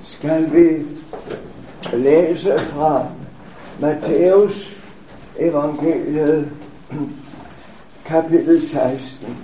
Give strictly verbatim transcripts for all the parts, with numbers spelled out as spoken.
skal vi læse fra Matthæus evangeliet, kapitel seksten.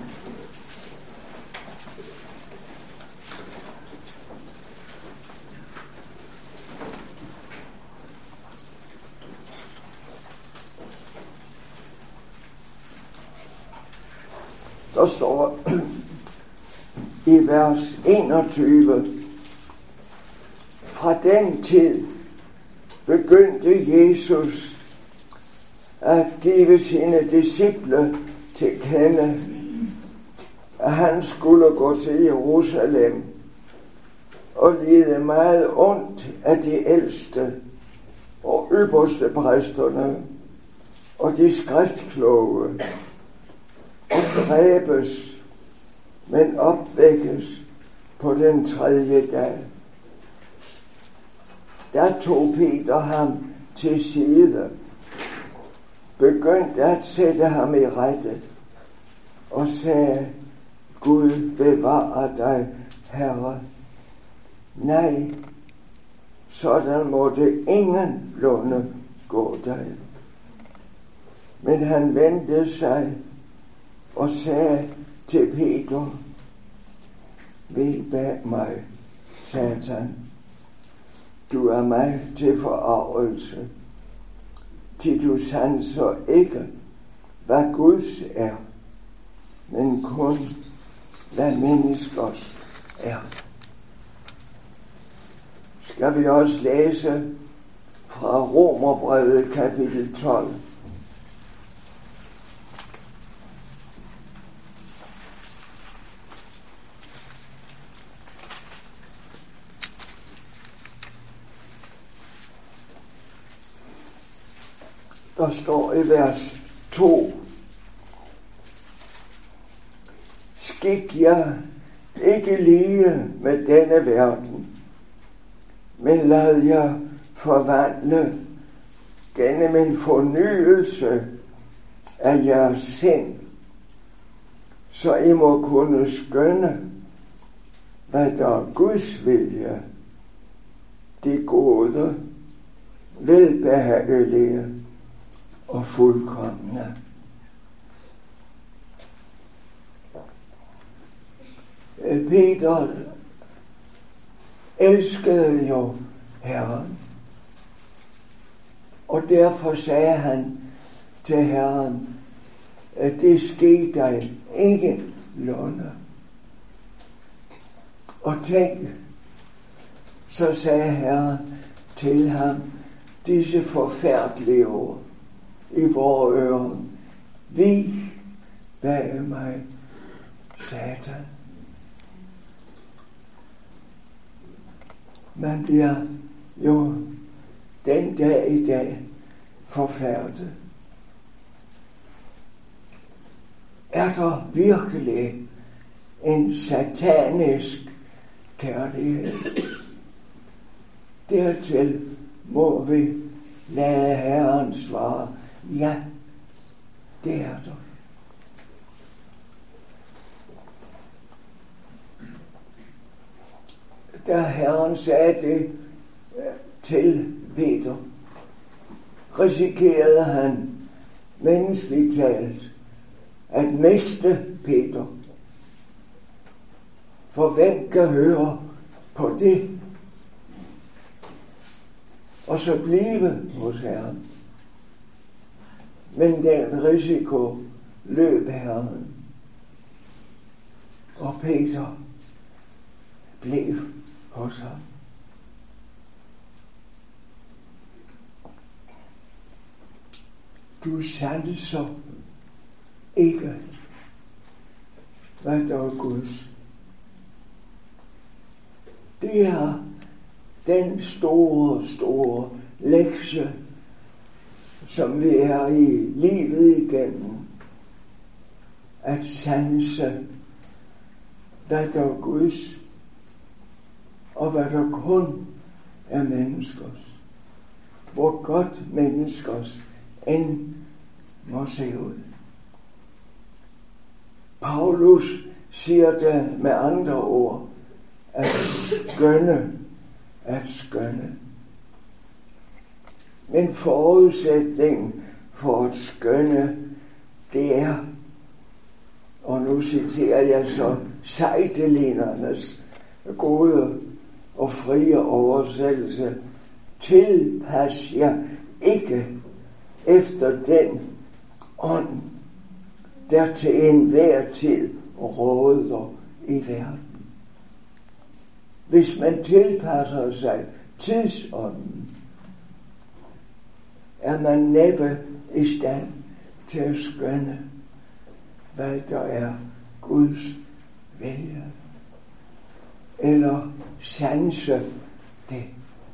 Der står i vers enogtyve: Fra den tid begyndte Jesus at give sine disciple til kende, at han skulle gå til Jerusalem og lide meget ondt af de ældste og ypperste præsterne og de skriftkloge, og dræbes, men opvækkes på den tredje dag. Der tog Peter ham til side, begyndte at sætte ham i rette og sagde: Gud bevare dig, Herre. Nej, sådan måtte ingen lunde gå dig. Men han vendte sig og sagde til Peter: Væg bag mig, Satan. Du er mig til forargelse, til du sanser ikke, hvad Guds er, men kun hvad menneskers er. Skal vi også læse fra Romerbrevet kapitel tolv. Der står i vers to: Skik jer ikke lige med denne verden, men lad jer forvandle gennem en fornyelse af jeres sind, så I må kunne skønne, hvad der er Guds vilje, det gode, velbehagelige og fuldkomne. Peter elskede jo Herren, og derfor sagde han til Herren, at det skete dig ikke lunde. Og tænk, så sagde Herren til ham disse forfærdelige ord i vore ører: Vig bag mig, Satan. Man bliver jo den dag i dag forfærdet. Er der virkelig en satanisk kærlighed? Dertil må vi lade Herren svare: ja, det er der. Da Herren sagde det til Peter, risikerede han menneskeligt talt at miste Peter. For hvem kan høre på det og så blive hos Herren? Men den risiko løb Herren, og Peter blev hos ham. Du sanser ikke, hvad der er Guds. Det er den store, store lektie, som vi er i livet igennem. At sanse, hvad der er Guds, og hvad der kun er menneskers. Hvor godt menneskers end må se ud. Paulus siger det med andre ord, at skønne at skønne. Men forudsætningen for at skønne, det er, og nu citerer jeg så Seidelinernes gode og frie oversættelse: tilpas jer ikke efter den ånd, der til enhver tid råder i verden. Hvis man tilpasser sig tidsånden, er man næppe i stand til at skønne, hvad der er Guds vilje, eller sanse det.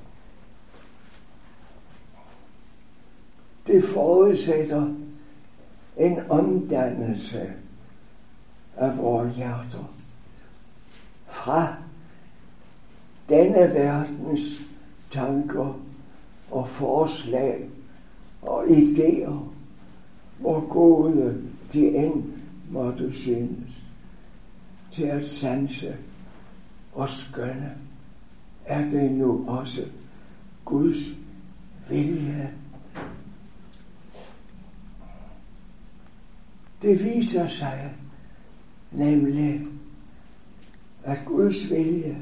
Det forudsætter en omdannelse af vores hjerter fra denne verdens tanker og forslag og idéer, hvor gode de end måtte synes, til at sanse og skønne. Er det nu også Guds vilje? Det viser sig nemlig, at Guds vilje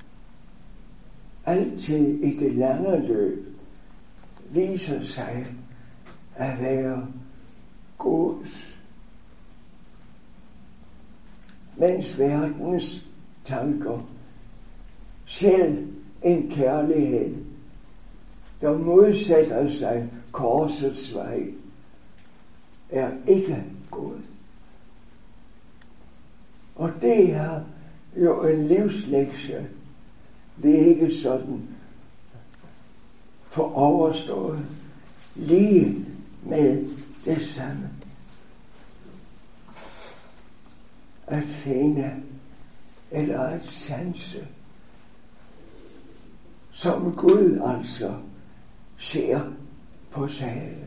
altid i det lange løb viser sig at være Guds, mens verdens tanker, selv en kærlighed, der modsætter sig korsets vej, er ikke god. Og det er jo en livslektie, vi ikke sådan får overstået lige med det samme. At finde eller at sanse, som Gud altså ser på sagen.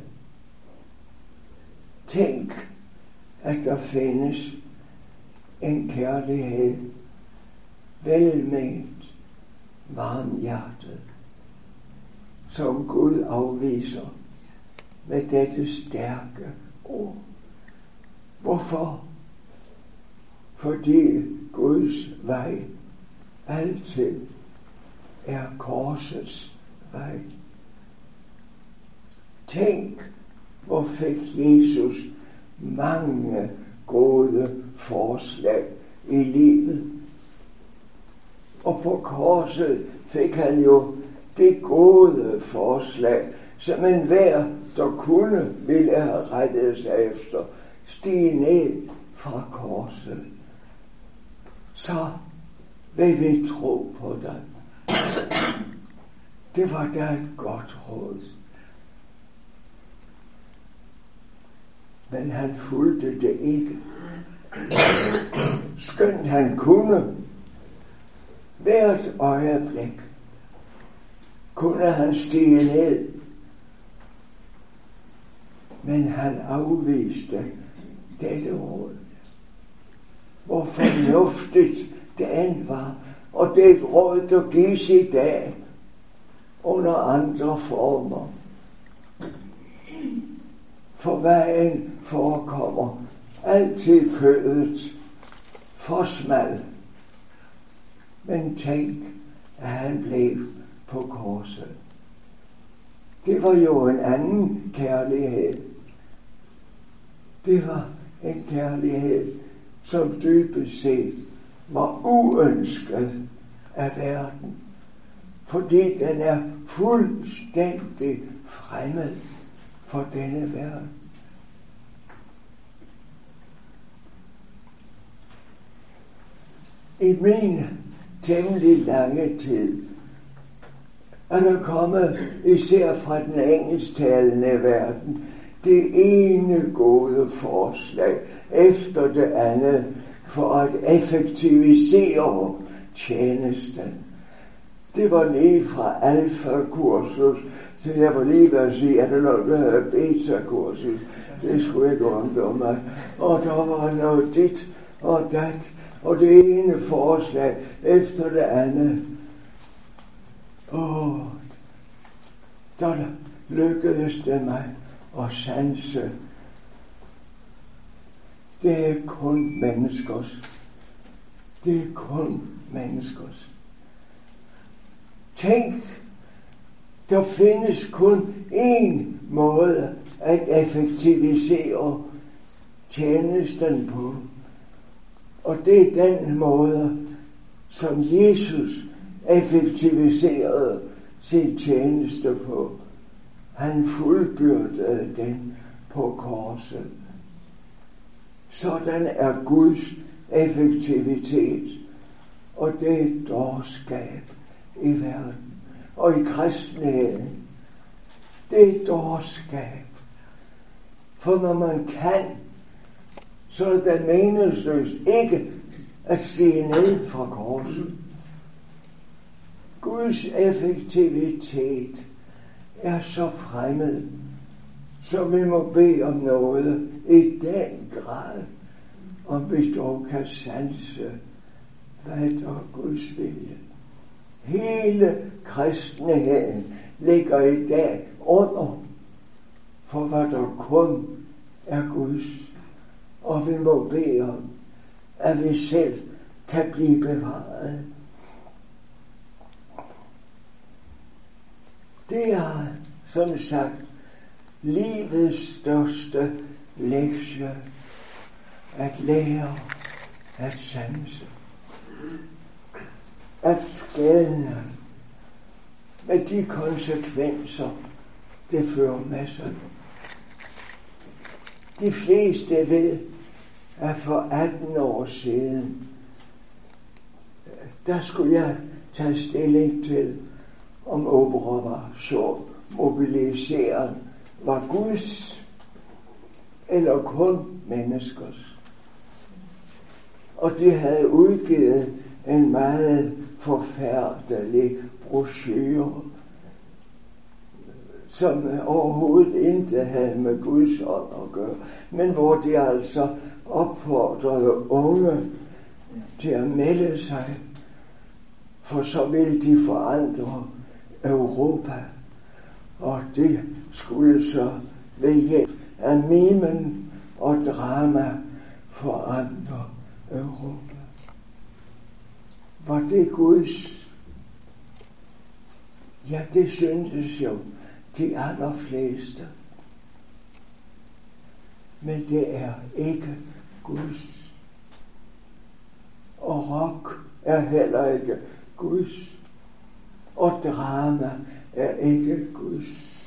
Tænk, at der findes en kærlighed, velment, varmhjertet, som Gud afviser med dette stærke ord. Hvorfor? Fordi Guds vej altid er korsets vej. Tænk, hvor fik Jesus mange gode forslag i livet. Og på korset fik han jo det gode forslag, som enhver, der kunne, ville have rettet sig efter, stige ned fra korset. Så vil vi tro på dig. Det var da et godt råd. Men han fulgte det ikke. Skønt han kunne, hvert øjeblik kunne han stige ned. Men han afviste dette råd. Hvor fornuftigt det end var, og det er et råd, der gives i dag under andre former. For vejen forekommer altid kødet for smal. Men tænk, at han blev på korset. Det var jo en anden kærlighed. Det var en kærlighed, som dybest set var uønsket af verden, fordi den er fuldstændig fremmed for denne verden. I min temmelig lange tid er der kommet, især fra den engelsktalende verden, det ene gode forslag efter det andet for at effektivisere tjenesten. Det var lige fra alfa-kursus, så jeg var lige ved at sige, at der var noget, der hedder beta-kursus. Det skulle ikke undre mig. Og der var noget dit og dat, og det ene forslag efter det andet. Åh, der lykkedes det mig at sanse. Det er kun menneskers. Det er kun menneskers. Tænk, der findes kun én måde at effektivisere tjenesten på. Og det er den måde, som Jesus effektiviserede sin tjeneste på. Han fuldbyrdede den på korset. Sådan er Guds effektivitet, og det er dårskab i verden og i kristenheden. Det er dårskab. For når man kan, så er det meningsløst ikke at sige ned fra korset. Guds effektivitet er så fremmed, så vi må bede om noget i den grad, om vi dog kan sanse, hvad der er Guds vilje. Hele kristenheden ligger i dag under, for hvad der kun er Guds. Og vi må bede om, at vi selv kan blive bevaret. Det er, som sagt, livets største lektie, at lære at sanse, at skelne med de konsekvenser, det fører med sig. De fleste ved, at for atten år siden, der skulle jeg tage stilling til, om operation mobilisering var Guds eller kun menneskers. Og de havde udgivet en meget forfærdelig brochure, som overhovedet intet havde med Guds ånd at gøre, men hvor de altså opfordrede unge til at melde sig, for så ville de forandre Europa. Og det skulle så ved hjælp af mimen og drama forandre Europa. Var det Guds? Ja, det syntes jo de allerfleste. Men det er ikke Guds. Og rock er heller ikke Guds. Og drama er ikke Guds.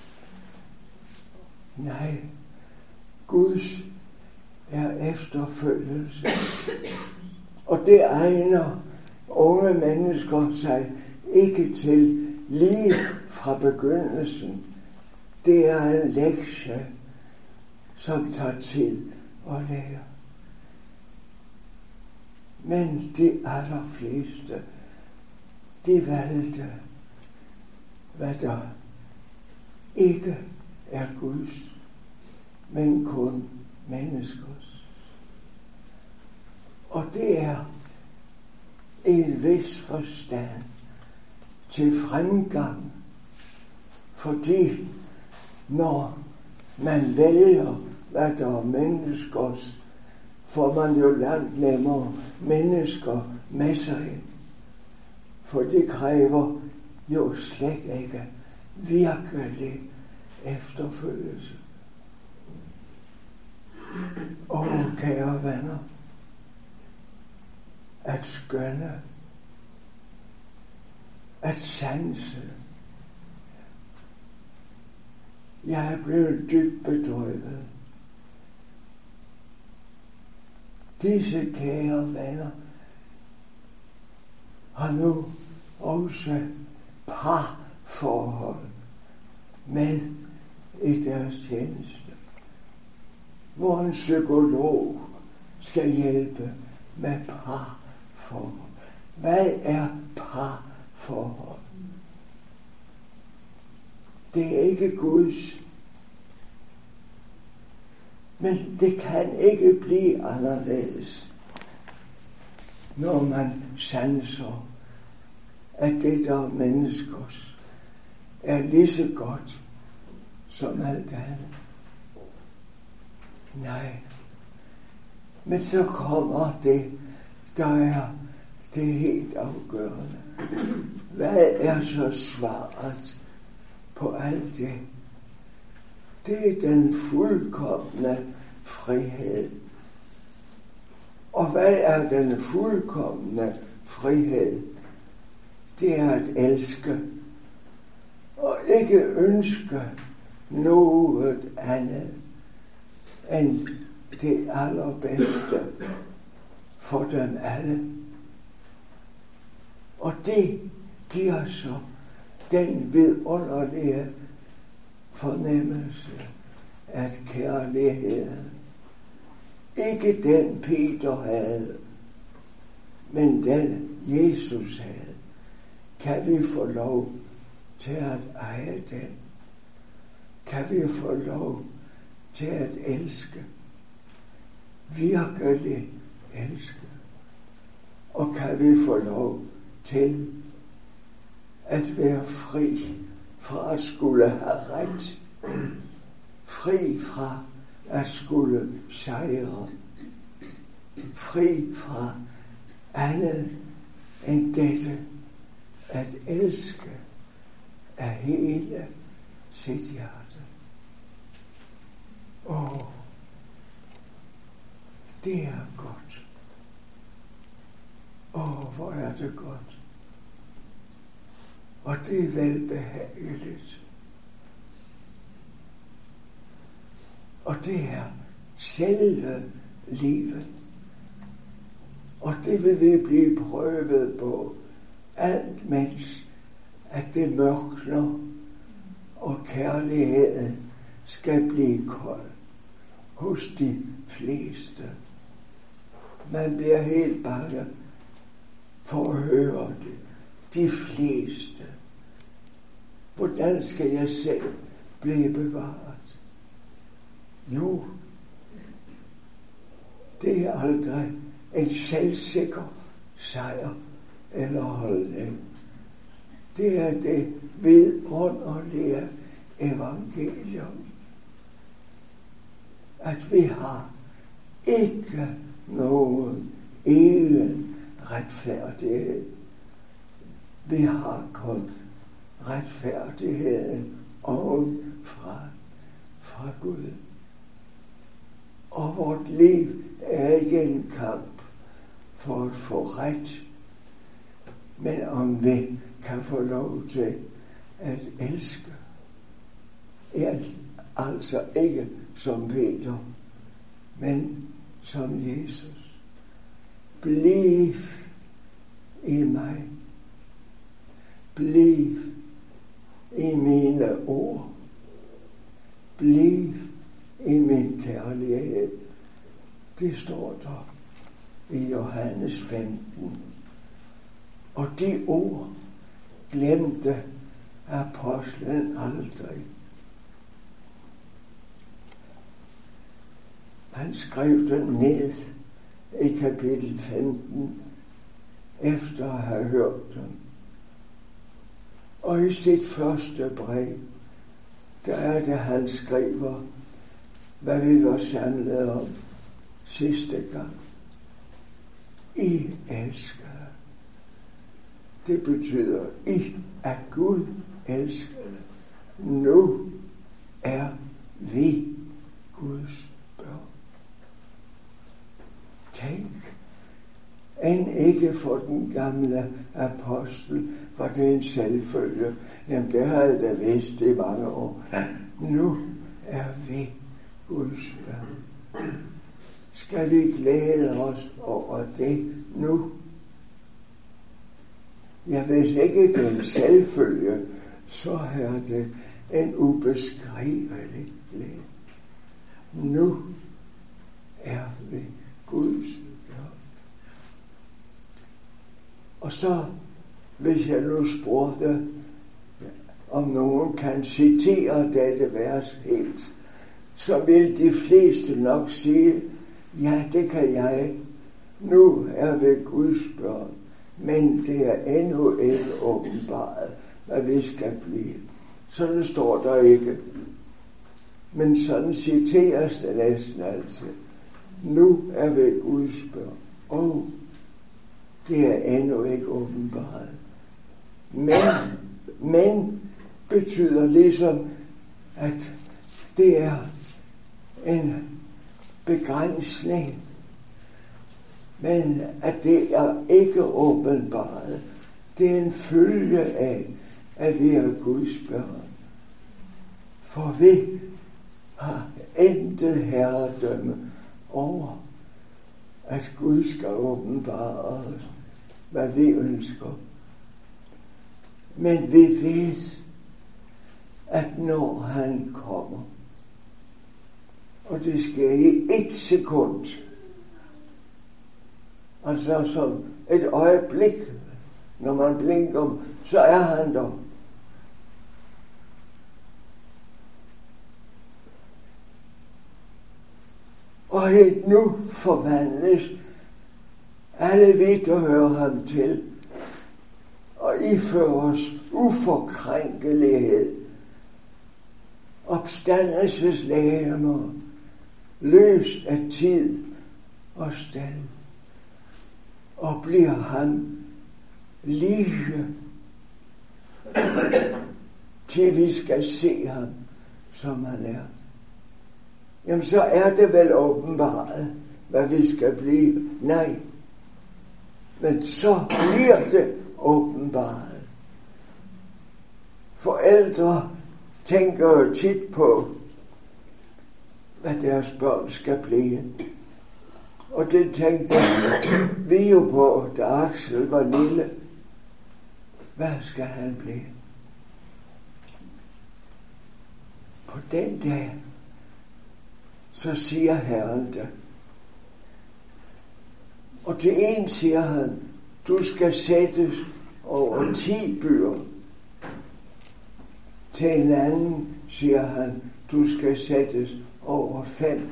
Nej, Guds er efterfølgelse. Og det egner unge mennesker sig ikke til lige fra begyndelsen. Det er en lektie, som tager tid at lære. Men de allerfleste, de valgte, hvad der ikke er Guds, men kun menneskers. Og det er i en vis forstand til fremgang, fordi når man vælger, hvad der er menneskers, får man jo langt nemmere mennesker med sig. For det kræver jo slet ikke virkelig efterfølgelse. Åh, kære venner, at skønne, at sanse. Jeg er blevet dybt bedrøvet. Disse kære venner har nu også parforhold med i deres tjeneste, hvor en psykolog skal hjælpe med parforhold. Hvad er parforhold? Det er ikke Guds, men det kan ikke blive anderledes, når man sanser, at det, der er menneskers, er lige så godt som alt andet. Nej. Men så kommer det, der er det helt afgørende. Hvad er så svaret på alt det? Det er den fuldkomne frihed. Og hvad er den fuldkomne frihed? Det er at elske og ikke ønske noget andet end det allerbedste for dem alle. Og det giver så den vidunderlige fornemmelse, at kærligheden, ikke den Peter havde, men den Jesus havde, kan vi få lov til at eje den. Kan vi få lov til at elske, virkelig elske. Og kan vi få lov til at være fri fra at skulle have ret, fri fra at skulle sejre, fri fra andet end dette, at elske af hele sit hjerte. Åh, det er godt. Åh, hvor er det godt. Og det er velbehageligt. Og det er selve livet. Og det vil vi blive prøvet på, alt mens at det mørkner, og kærligheden skal blive kold hos de fleste. Man bliver helt bange for at høre det. De fleste. Hvordan skal jeg selv blive bevaret? Jo, det er aldrig en selvsikker sejr eller holdning. Det er det vidunderlige evangelium, at vi har ikke nogen egen retfærdighed. Vi har kun retfærdigheden ovenfra, fra Gud. Og vort liv er ikke en kamp for at få ret, men om vi kan få lov til at elske. Altså ikke som Peter, men som Jesus. Bliv i mig. Bliv i mine ord. Bliv i min kærlighed. Det står der i Johannes femten. Og de ord glemte apostlen aldrig. Han skrev den ned i kapitel femten, efter at have hørt dem. Og i sit første brev, der er det, han skriver, hvad vi var samlet om sidste gang. I elsker. Det betyder, I er Gud elskede. Nu er vi Guds børn. Tænk, end ikke for den gamle apostel var det en selvfølge. Jamen, det har jeg da vidst i mange år. Nu er vi Guds børn. Skal vi glæde os over det nu? Ja, hvis ikke det er en selvfølge, så er det en ubeskrivelig glæde. Nu er vi Guds børn. Og så, hvis jeg nu spurgte, om nogen kan citere dette vers helt, så vil de fleste nok sige, ja, det kan jeg. Nu er vi Guds børn. men det er endnu ikke åbenbaret, hvad vi skal blive. Sådan står der ikke. Men sådan citeres det næsten altid. Nu er vi Guds børn. Og det er endnu ikke åbenbaret. Men, men betyder ligesom, at det er en begrænsning. Men at det er ikke åbenbaret. Det er en følge af, at vi er Guds børn. For vi har intet herredømme over, at Gud skal åbenbare os, hvad vi ønsker. Men vi ved, at når han kommer, og det sker i et sekund, altså som et øjeblik, når man blinker, så er han der. Og helt nu forvandles alle vi, der hører ham til, og ifører os uforkrænkelighed, opstandelseslegemer, løst af tid og sted, og bliver ham lige, til vi skal se ham, som han er. Jamen så er det vel åbenbaret, hvad vi skal blive. Nej, men så bliver det åbenbaret. Forældre tænker jo tit på, hvad deres børn skal blive. Og det tænkte vi jo på, da Axel var lille. Hvad skal han blive? På den dag, så siger Herren det. Og til en siger han, du skal sættes over ti byer. Til en anden siger han, du skal sættes over fem.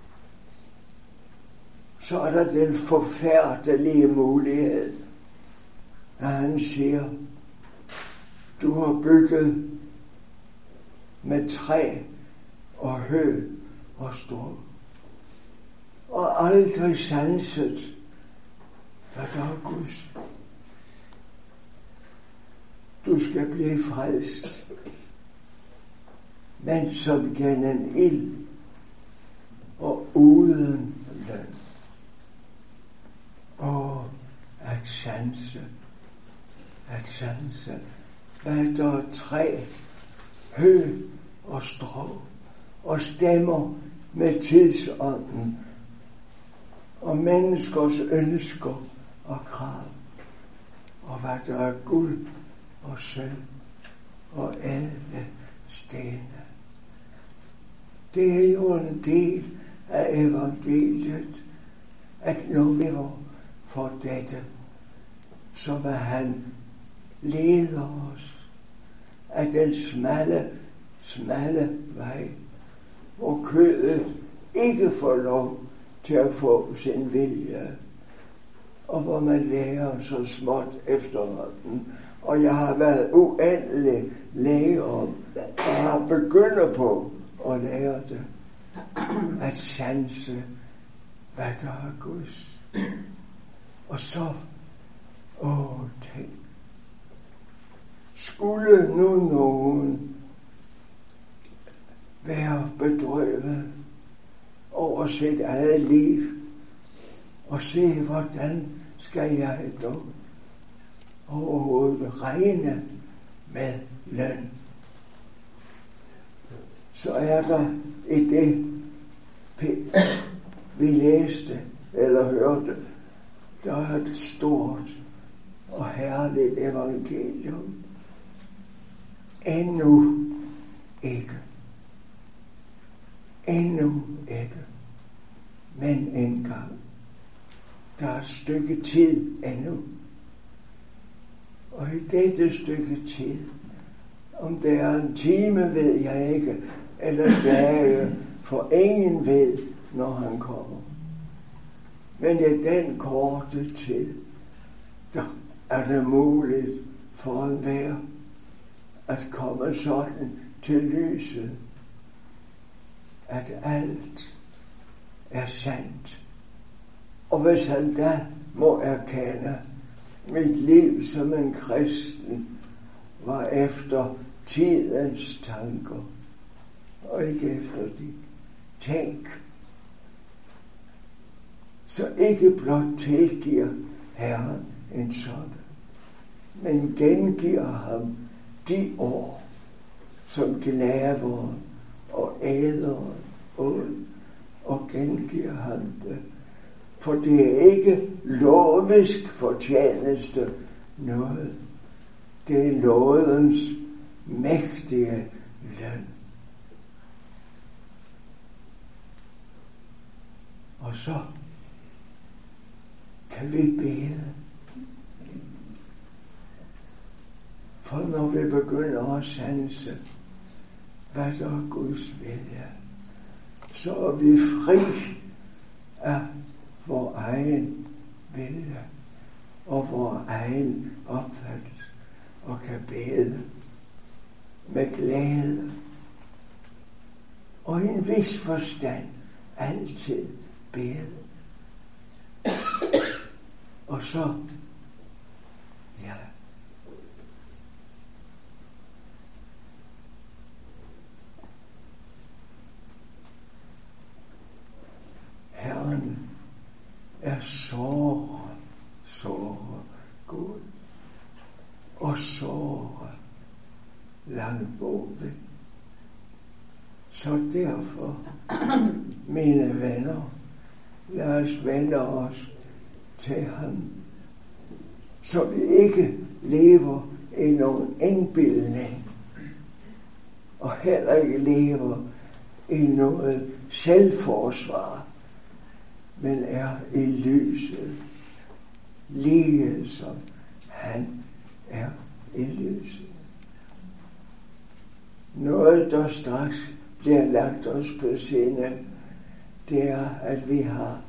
Så er der den forfærdelige mulighed, at han siger, du har bygget med træ og hø og strå, og aldrig sanset, hvad der er Guds. Du skal blive frelst, men som gennem ild og uden løn. Og at sanse, at sanse, hvad der er træ, hø og strå, og stemmer med tidsånden og menneskers ønsker og krav, og hvad der er guld og sølv og ædle stene. Det er jo en del af evangeliet, at når vi får dette, så vil han lede os af den smalle, smalle vej, hvor kødet ikke får lov til at få sin vilje, og hvor man lærer så småt efterhånden. Og jeg har været uendelig læge om, og har begyndt på at lære det, at sanse, hvad der er Guds. Og så, åh, tænk, skulle nu nogen være bedrøvet over sit eget liv, og se, hvordan skal jeg dog overhovedet regne med løn. Så er der i det, vi læste eller hørte, der er et stort og herligt evangelium. Endnu ikke. Endnu ikke. Men engang. Der er et stykke tid endnu. Og i dette stykke tid, om det er en time, ved jeg ikke, eller dage, for ingen ved, når han kommer. Men i den korte tid, der er det muligt for enhver at komme sådan til lyset, at alt er sandt. Og hvis han da må erkende, mit liv som en kristen var efter tidens tanker, og ikke efter de tænk, så ikke blot tilgiver Herren en sådan, men gengiver ham de år, som glaveren og æderen åd, og gengiver ham det. For det er ikke lovisk fortjeneste noget. Det er nådens mægtige løn. Og så kan vi bede. For når vi begynder at sanse, hvad der er Guds vilje, så er vi fri af vor egen vilje og vor egen opfattelse, og kan bede med glæde og i en vis forstand altid bede. Og så, ja, Herren er såre, såre god og såre langmodig. Så derfor, mine venner, lad os vende os til ham, så vi ikke lever i nogen indbildning, og heller ikke lever i noget selvforsvar, men er i lyset, lige som han er i lyset. Noget, der straks bliver lagt os på sinde, det er, at vi har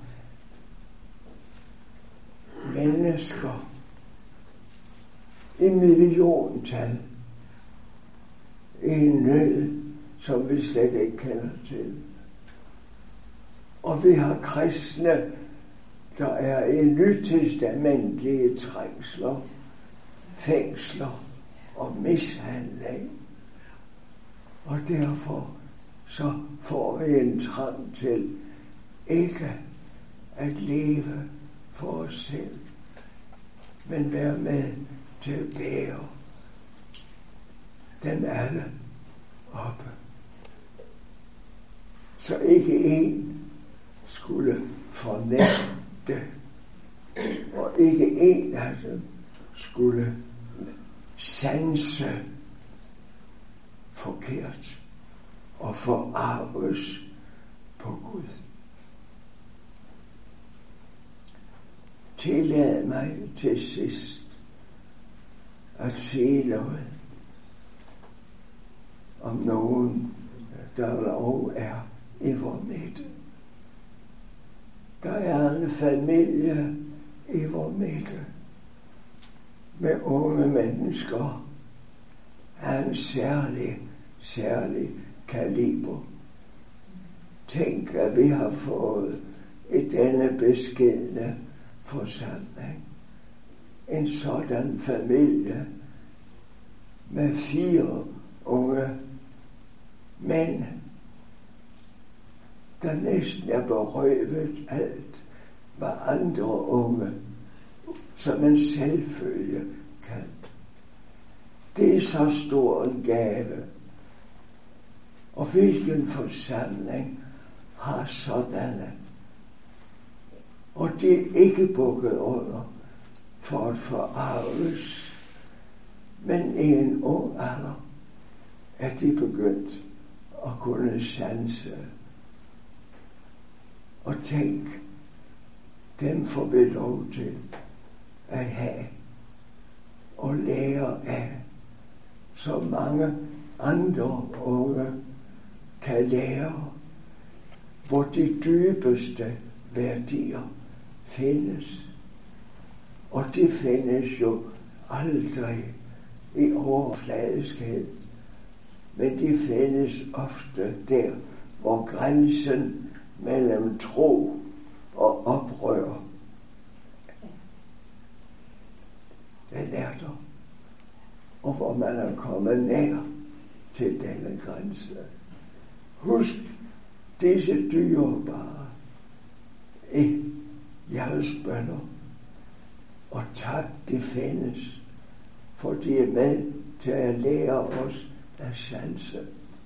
mennesker i milliontal i en nød, som vi slet ikke kender til. Og vi har kristne, der er i nytestamentlige trængsler, fængsler og mishandling. Og derfor så får vi en trang til ikke at leve for os selv, men være med til at bære dem alle oppe. Så ikke en skulle fornægte, og ikke en af dem skulle sanse forkert og forarves på Gud. Tillad mig til sidst at sige noget om nogen, der dog er i vor midte. Der er en familie i vor midte med unge mennesker af en særlig, særlig kaliber. Tænk, at vi har fået i denne beskedne forsamling en sådan familie med fire unge mænd, der næsten er berøvet alt, hvad andre unge som en selvfølge kan. Det er så stor en gave. Og hvilken forsamling har sådanne? Og det er ikke bukket under for at forarves, men i en ung alder er de begyndt at kunne sanse. Og tænk, dem får vi lov til at have og lære af, så mange andre unge kan lære, hvor de dybeste værdier findes. Og det findes jo aldrig i overfladiskhed, men de findes ofte der, hvor grænsen mellem tro og oprør, den er der, og hvor man er kommet nær til denne grænse. Husk disse dyrebare i jeres bønner, og tak, de findes, for de er med til at lære os at sanse.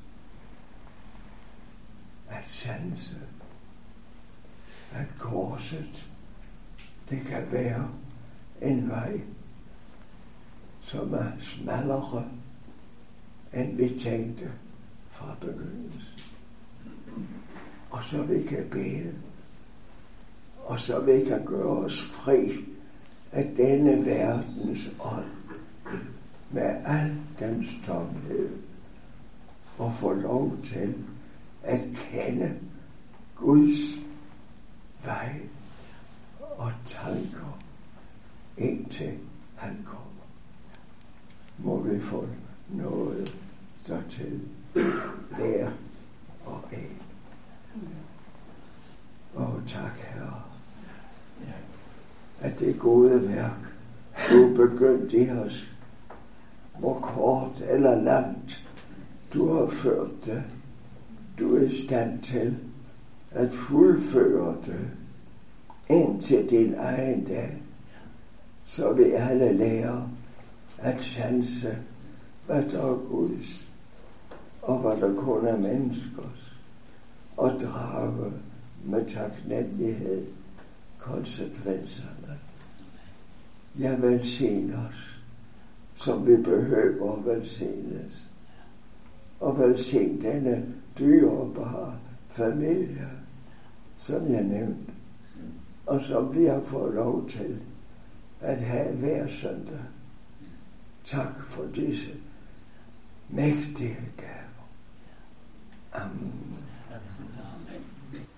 At sanse. At korset, det kan være en vej, som er smallere, end vi tænkte fra begyndelsen. Og så vi kan bede, og så vi kan gøre os fri af denne verdens ånd, med al dens tomhed, og få lov til at kende Guds vej og tanker, indtil han kommer. Må vi få noget dertil, hver og en. Åh, tak, Herre, at det gode værk, du begyndt i os, hvor kort eller langt du har ført det, du er i stand til at fuldføre det indtil din egen dag, så vi alle lærer at sanse, hvad der er Guds, og hvad der kun er menneskers, og drage med taknemmelighed konsekvenserne. Jeg velsign os, som vi behøver velsignes, og velsign denne dyrebare familie, som jeg nævnte, og som vi har fået lov til at have hver søndag. Tak for disse mægtige gaver. Amen.